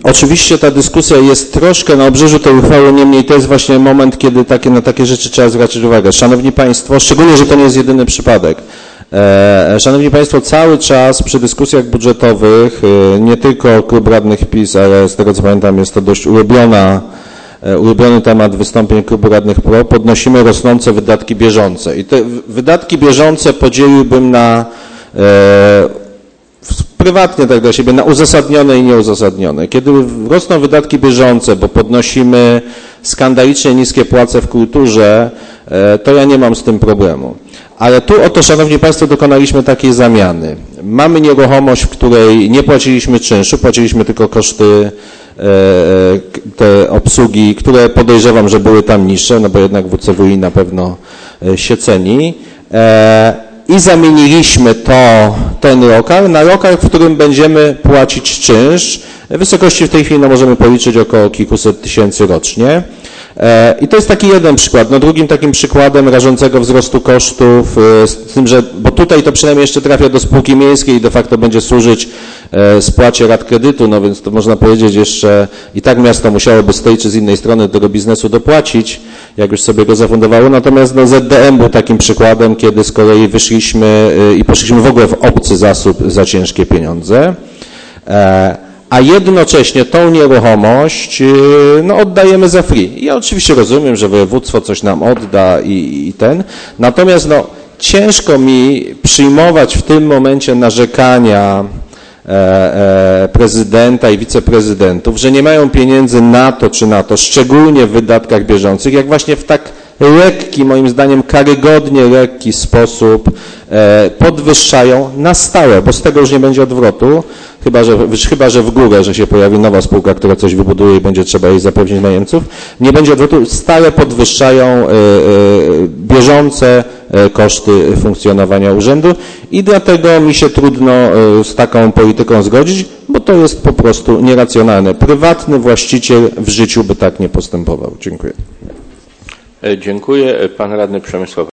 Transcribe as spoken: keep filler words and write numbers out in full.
Oczywiście ta dyskusja jest troszkę na obrzeżu tej uchwały, niemniej to jest właśnie moment, kiedy takie, na takie rzeczy trzeba zwracać uwagę. Szanowni Państwo, szczególnie, że to nie jest jedyny przypadek. E, szanowni Państwo, cały czas przy dyskusjach budżetowych, e, nie tylko klub radnych PiS, ale z tego co pamiętam jest to dość ulubiona, e, ulubiony temat wystąpień klubu radnych P R O, podnosimy rosnące wydatki bieżące. I te wydatki bieżące podzieliłbym na e, prywatnie tak dla siebie, na uzasadnione i nieuzasadnione. Kiedy rosną wydatki bieżące, bo podnosimy skandalicznie niskie płace w kulturze, to ja nie mam z tym problemu. Ale tu oto, Szanowni Państwo, dokonaliśmy takiej zamiany. Mamy nieruchomość, w której nie płaciliśmy czynszu, płaciliśmy tylko koszty te obsługi, które podejrzewam, że były tam niższe, no bo jednak W C W I na pewno się ceni. I zamieniliśmy to, ten lokal na lokal, w którym będziemy płacić czynsz. W wysokości w tej chwili no, możemy policzyć około kilkuset tysięcy rocznie. I to jest taki jeden przykład. No, drugim takim przykładem rażącego wzrostu kosztów, z tym, że, bo tutaj to przynajmniej jeszcze trafia do spółki miejskiej i de facto będzie służyć spłacie rat kredytu, no więc to można powiedzieć jeszcze i tak miasto musiałoby z tej czy z innej strony tego biznesu dopłacić, jak już sobie go zafundowało. Natomiast no, Z D M był takim przykładem, kiedy z kolei wyszliśmy i poszliśmy w ogóle w obcy zasób za ciężkie pieniądze. A jednocześnie tą nieruchomość no, oddajemy za free. Ja oczywiście rozumiem, że województwo coś nam odda i, i ten, natomiast no, ciężko mi przyjmować w tym momencie narzekania e, e, prezydenta i wiceprezydentów, że nie mają pieniędzy na to czy na to, szczególnie w wydatkach bieżących, jak właśnie w tak lekki, moim zdaniem karygodnie lekki sposób e, podwyższają na stałe, bo z tego już nie będzie odwrotu, chyba że, chyba że w górę, że się pojawi nowa spółka, która coś wybuduje i będzie trzeba jej zapewnić najemców, nie będzie odwrotu, stale podwyższają e, e, bieżące e, koszty funkcjonowania urzędu i dlatego mi się trudno e, z taką polityką zgodzić, bo to jest po prostu nieracjonalne. Prywatny właściciel w życiu by tak nie postępował. Dziękuję. Dziękuję. Pan radny Przemysław